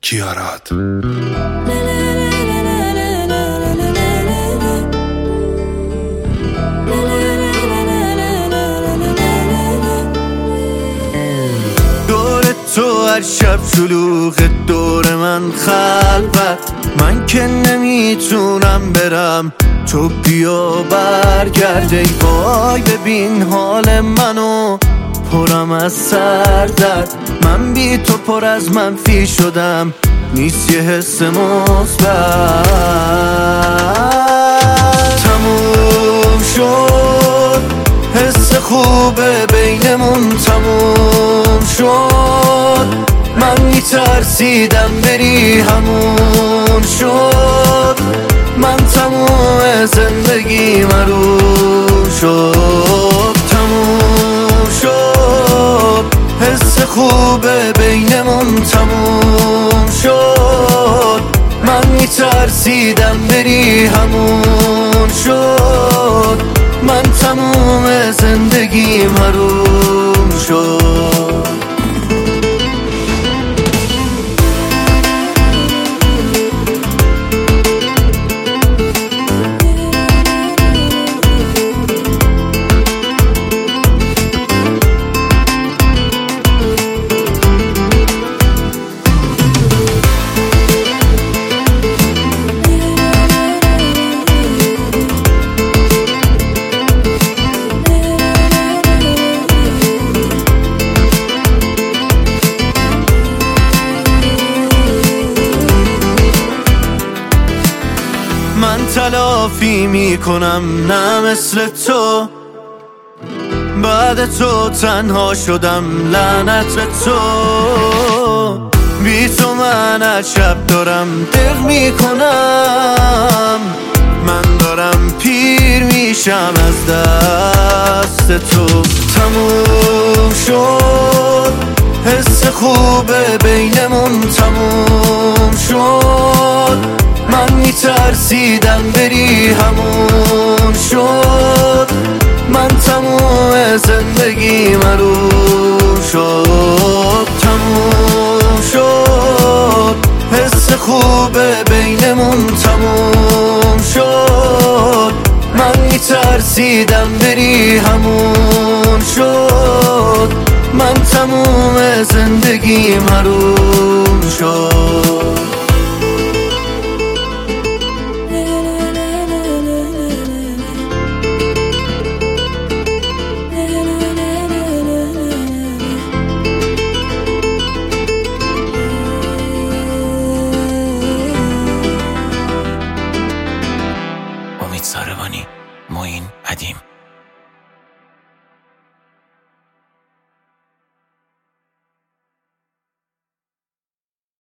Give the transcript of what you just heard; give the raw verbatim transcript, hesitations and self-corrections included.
کیارات. تو هر شب شلوغ دور من خلوت، من که نمیتونم برم، تو بیا برگرد ای وای. ببین حال منو پرم از سر درد، من بی تو پر از منفی شدم، نیست یه حس مثبت. تموم شد حس خوبه بینمون، تموم شد، من میترسیدم بری همون شد، من تموم زندگی مرون شد. تموم شد حس خوبه بینمون، تموم شد، من میترسیدم بری همون شد، من تموم زندگی مرون شد. من تلافی میکنم نه مثل تو، بعد تو تنها شدم لعنت به تو. بی تو من از شب دارم دق میکنم، من دارم پیر میشم از دست تو. تموم شد حس خوبه بینمون، تموم شد، من میترسیدم بری همون شد، من تموم زندگی مرون شد. تموم شد حس خوبه بینمون، تموم شد، من میترسیدم بری همون شد، من تموم زندگی مرون شد. امید ساروانی، معین ادیم.